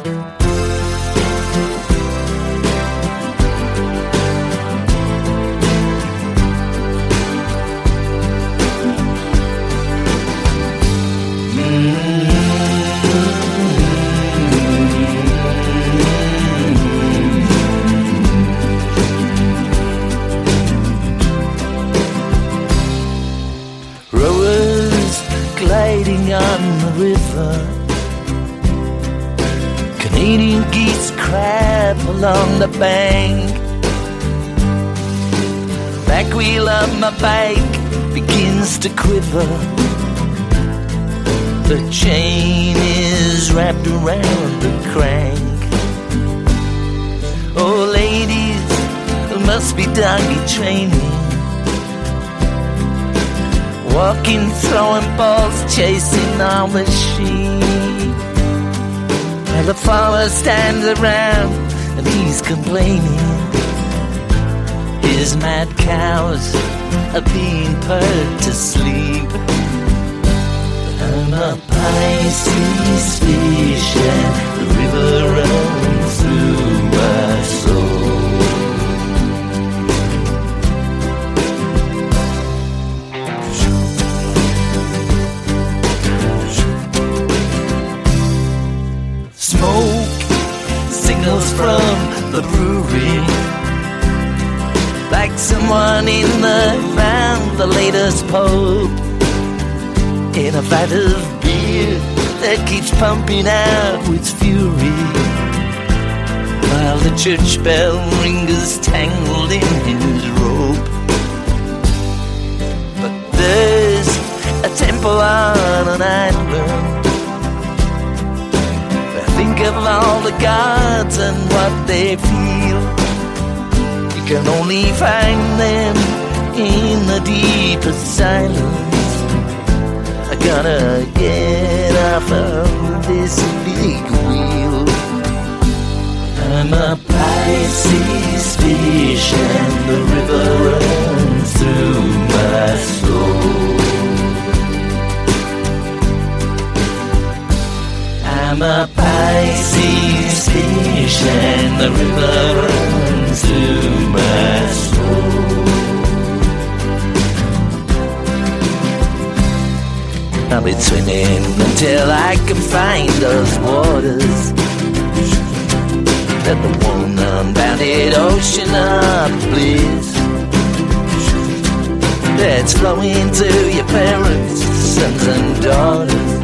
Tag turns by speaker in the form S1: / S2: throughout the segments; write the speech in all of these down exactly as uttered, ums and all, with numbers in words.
S1: Gliding on the river, Canadian geese crab along the bank. Back wheel of my bike begins to quiver. The chain is wrapped around the crank. Oh ladies, it must be doggy training. Walking, throwing balls, chasing all the sheep. While the farmer stands around and he's complaining. His mad cows are being put to sleep. I'm a Pisces fish and the river runs through my soul. Smoke signals from the brewery, like someone in the found the latest pope in a vat of beer that keeps pumping out with fury, while the church bell ringer's tangled in his rope. But there's a temple on an island. Think of all the gods and what they feel. You can only find them in the deepest silence. I gotta get off of this big wheel. I'm a Pisces fish and the river runs through my soul. I'm a Pisces fish and the river runs through my soul. I'll be swimming until I can find those waters, that the one unbounded ocean of bliss that's flowing to your parents, sons and daughters.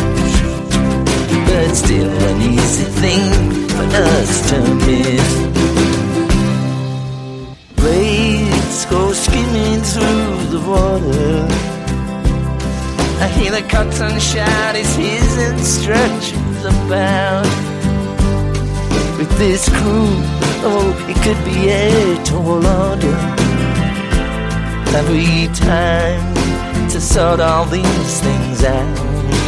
S1: But still an easy thing for us to miss. Waves go skimming through the water. I hear the coxswain shout his his instructions about. With this crew, oh, it could be a tall order. Have we time to sort all these things out?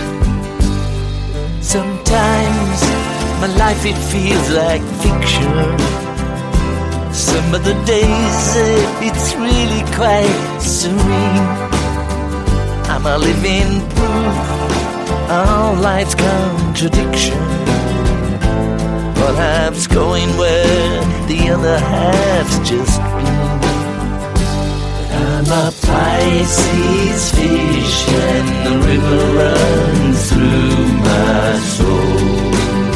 S1: Sometimes my life it feels like fiction. Some of the days uh, it's really quite serene. I'm a living proof of life's contradiction. One half's going where the other half's just been. I'm a Pisces fish and the river runs through my soul.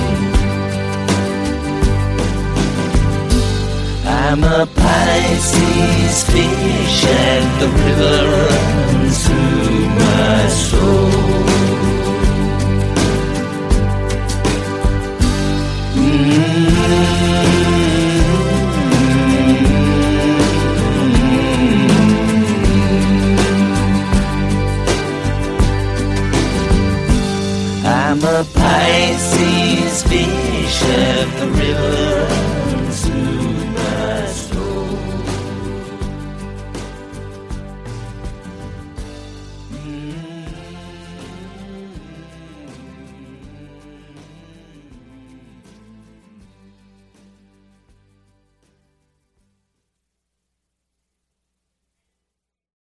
S1: I'm a Pisces fish and the river runs through my soul. Mm-hmm. I'm a Pisces fish and the river